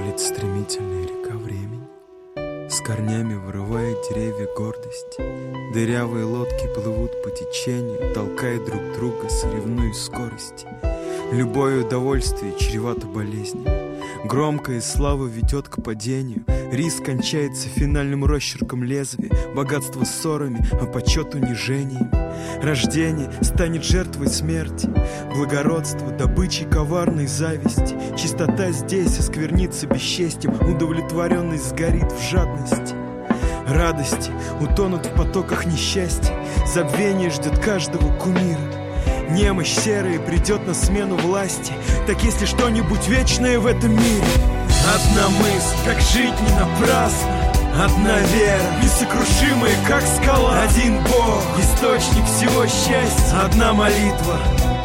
Валит стремительная река времени, с корнями вырывает деревья гордости. Дырявые лодки плывут по течению, толкая друг друга, соревнуясь в скорости. Любое удовольствие чревато болезнями. Громкая слава ведет к падению. Риск кончается финальным росчерком лезвия. Богатство ссорами, а почет унижениями. Рождение станет жертвой смерти. Благородство добычей коварной зависти. Чистота здесь осквернится бесчестием. Удовлетворенность сгорит в жадности. Радости утонут в потоках несчастья. Забвение ждет каждого кумира. Немощь серая придет на смену власти. Так есть ли что-нибудь вечное в этом мире? Одна мысль, как жить не напрасно. Одна вера, несокрушимая, как скала. Один Бог, источник всего счастья. Одна молитва,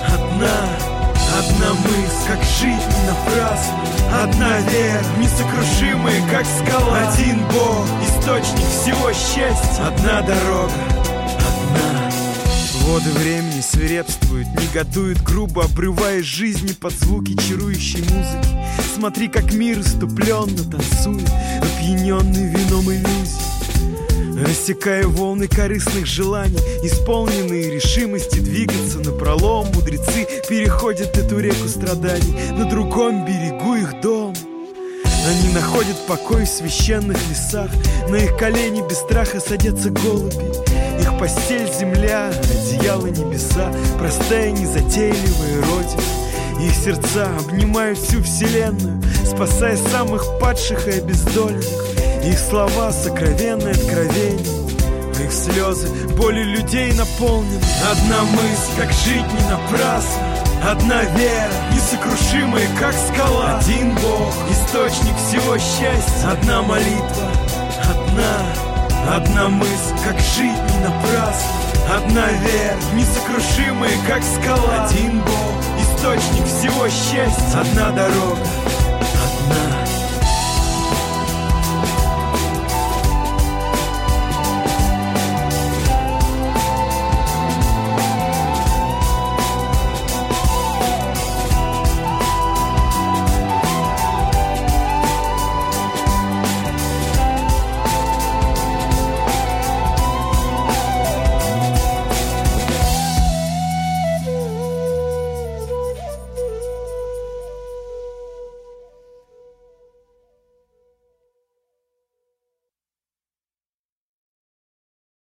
одна мысль, как жить не напрасно. Одна вера, несокрушимая, как скала. Один Бог, источник всего счастья. Одна дорога, одна. Воды времени свирепствуют, негодуют грубо, обрывая жизни под звуки чарующей музыки. Смотри, как мир иступленно танцует, опьяненный вином иллюзий, рассекая волны корыстных желаний, исполненные решимости двигаться напролом. Мудрецы переходят эту реку страданий, на другом берегу их дом. Они находят покой в священных лесах, на их колени без страха садятся голуби. Их постель земля, одеяло небеса, простая незатейливая родина. Их сердца обнимают всю вселенную, спасая самых падших и обездоленных. Их слова сокровенное откровение, их слезы болью людей наполнены. Одна мысль, как жить не напрасно. Одна вера, несокрушимая, как скала. Один Бог, источник всего счастья. Одна молитва, одна мысль, как жить не напрасно. Одна вера, несокрушимая, как скала. Один Бог, источник всего счастья. Одна дорога,